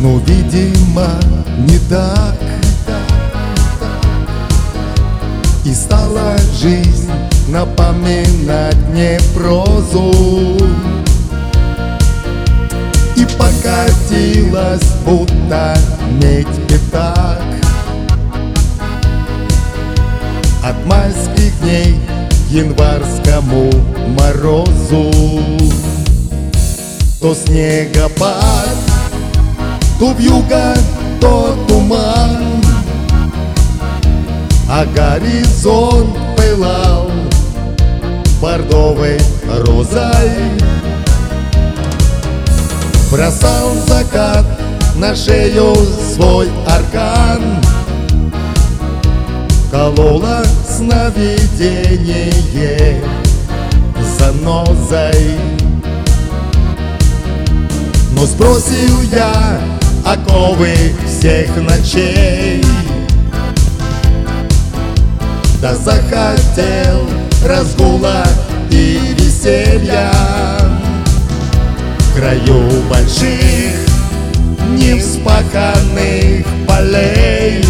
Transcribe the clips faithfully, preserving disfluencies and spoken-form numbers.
Но, видимо, не так. И стала жизнь напоминать мне прозу, и покатилась, будто медь пятак. От майских дней к январскому морозу. То снегопад, то вьюга, то туман, а горизонт пылал бордовой розой. Бросал закат на шею свой аркан, колола сновидение занозой. Но сбросил я оковы всех ночей, да захотел разгула и веселья. В краю больших невспаханных полей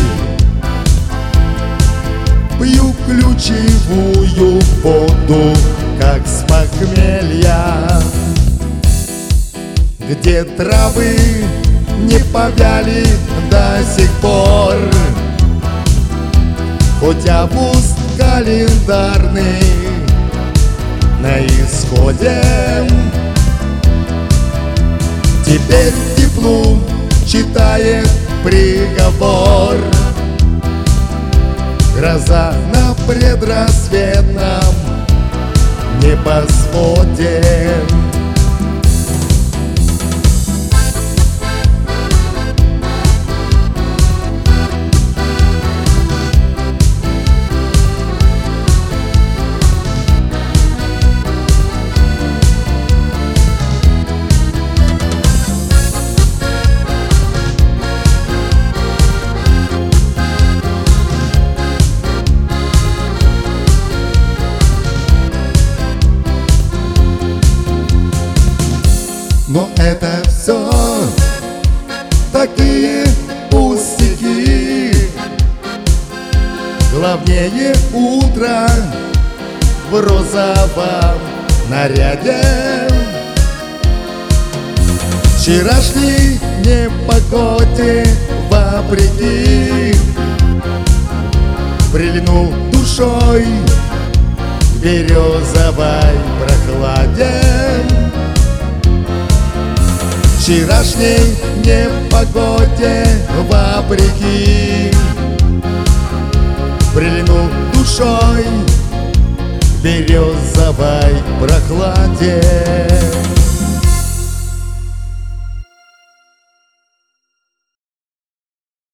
пью ключевую воду, как с похмелья. Где травы не повяли до сих пор, хоть август календарный на исходе. Теперь теплу читает приговор гроза на предрассветном небосводе. Но это все такие пустяки. Главнее утро в розовом наряде. Вчерашней непогоде вопреки прильнул душой к березовой прохладе. Вчерашней непогоде вопреки прильнул душой к березовой прохладе.